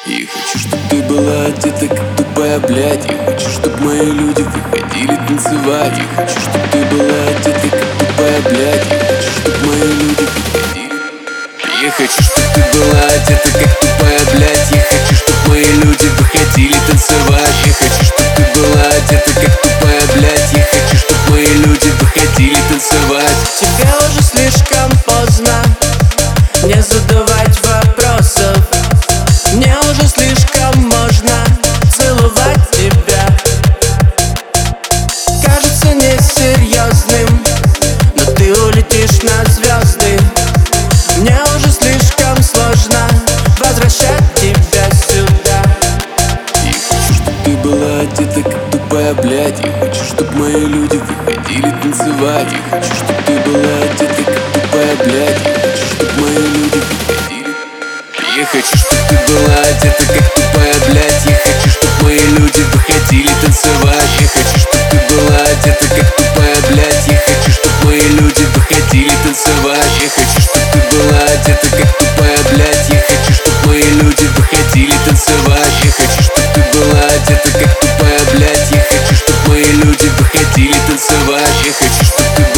Я хочу, чтоб ты была одета как тупая, блядь. Я хочу, чтоб мои люди выходили танцевать. Я хочу, чтоб ты была одета как тупая, блядь. Я хочу, чтоб мои люди выходили. Я хочу, чтоб ты была одета как тупая, блядь. Я хочу, чтоб мои люди выходили танцевать. Я хочу, чтоб ты была одета как тупая, блядь. Я хочу, чтоб мои люди выходили танцевать. Тебе уже слишком поздно не задавать вопросов. Мне уже слишком можно целовать тебя. Кажется несерьезным, но ты улетишь на звезды. Мне уже слишком сложно возвращать тебя сюда. Я хочу, чтоб ты была одета как тупая, блядь. Я хочу, чтоб мои люди выходили танцевать. Я хочу, чтоб ты была одета как тупая, блядь. Я хочу, чтоб мои люди выходили. Я хочу, чтоб ты была одета как тупая, блядь. Я хочу, чтоб мои люди выходили танцевать. Я хочу, чтоб ты была одета как тупая, блядь. Я хочу, чтоб мои люди выходили танцевать. Я хочу, чтоб ты была одета как тупая, блядь. Я хочу, чтоб мои люди выходили танцевать. Я хочу, чтоб ты была одета как тупая, блядь. Я хочу, чтоб мои люди выходили танцевать. Я хочу, чтоб ты